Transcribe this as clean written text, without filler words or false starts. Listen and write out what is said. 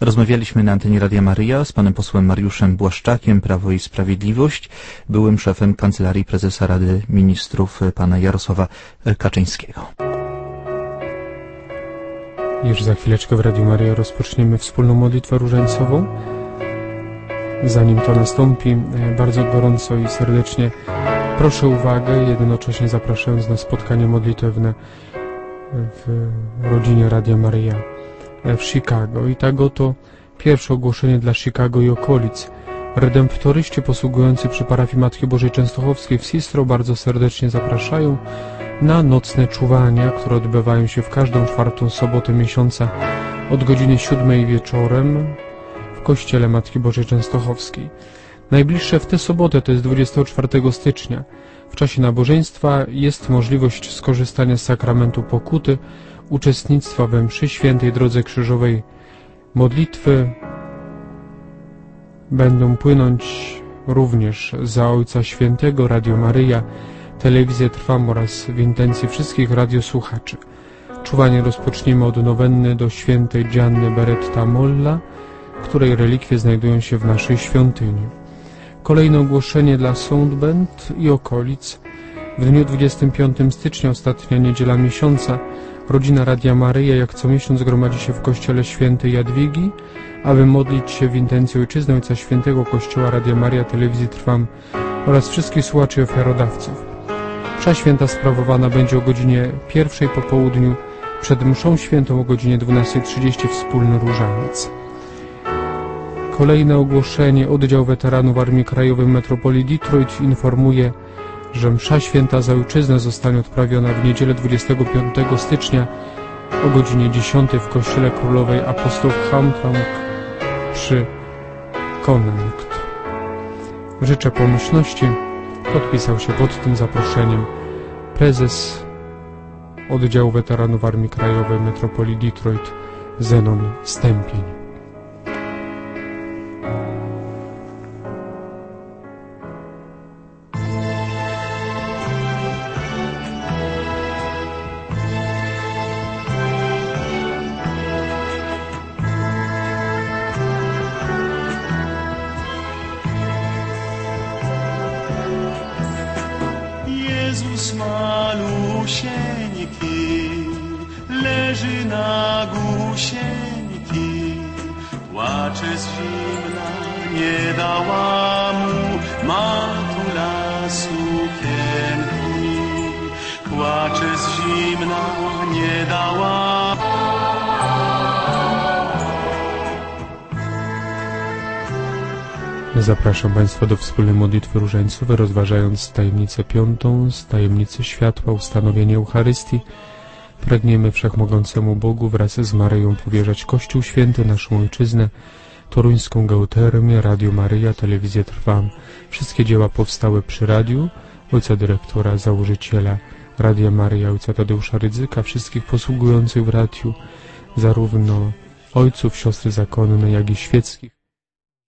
Rozmawialiśmy na antenie Radia Maryja z panem posłem Mariuszem Błaszczakiem, Prawo i Sprawiedliwość, byłym szefem Kancelarii Prezesa Rady Ministrów pana Jarosława Kaczyńskiego. Już za chwileczkę w Radiu Maryja rozpoczniemy wspólną modlitwę różańcową. Zanim to nastąpi, bardzo gorąco i serdecznie proszę uwagę, jednocześnie zapraszając na spotkanie modlitewne w rodzinie Radia Maryja w Chicago. I tak oto pierwsze ogłoszenie dla Chicago i okolic. Redemptoryści posługujący przy parafii Matki Bożej Częstochowskiej w Sistro bardzo serdecznie zapraszają na nocne czuwania, które odbywają się w każdą czwartą sobotę miesiąca od godziny 7 wieczorem w Kościele Matki Bożej Częstochowskiej. Najbliższe w tę sobotę to jest 24 stycznia. W czasie nabożeństwa jest możliwość skorzystania z sakramentu pokuty, uczestnictwa we mszy świętej Drodze Krzyżowej. Modlitwy będą płynąć również za Ojca Świętego, Radio Maryja, Telewizję Trwam oraz w intencji wszystkich radiosłuchaczy. Czuwanie rozpoczniemy od nowenny do świętej Gianny Beretta Molla, której relikwie znajdują się w naszej świątyni. Kolejne ogłoszenie dla Soundband i okolic. W dniu 25 stycznia, ostatnia niedziela miesiąca, rodzina Radia Maryja jak co miesiąc gromadzi się w kościele świętej Jadwigi, aby modlić się w intencji Ojczyzny Ojca Świętego, Kościoła Radia Maryja, Telewizji Trwam oraz wszystkich słuchaczy i ofiarodawców. Msza święta sprawowana będzie o godzinie 1 po południu, przed mszą świętą o godzinie 12:30 wspólny różaniec. Kolejne ogłoszenie. Oddział Weteranów Armii Krajowej Metropolii Detroit informuje, że msza święta za Ojczyznę zostanie odprawiona w niedzielę 25 stycznia o godzinie 10 w Kościele Królowej Apostołów Hamtramck przy Connacht. Życzę pomyślności. Podpisał się pod tym zaproszeniem prezes Oddziału Weteranów Armii Krajowej Metropolii Detroit Zenon Stępień. Jezus malusieńki leży na gusieńki, płacze z zimna, nie dała mu matula sukienki. Płacze z zimna, nie dała. Zapraszam Państwa do wspólnej modlitwy różańcowej, rozważając tajemnicę 5, z tajemnicy światła, ustanowienie Eucharystii. Pragniemy Wszechmogącemu Bogu wraz z Maryją powierzać Kościół Święty, naszą Ojczyznę, toruńską Geutermię, Radio Maryja, Telewizję Trwam, wszystkie dzieła powstałe przy radiu, ojca dyrektora, założyciela Radia Maryja, ojca Tadeusza Rydzyka, wszystkich posługujących w radiu, zarówno ojców, siostry zakonne, jak i świeckich.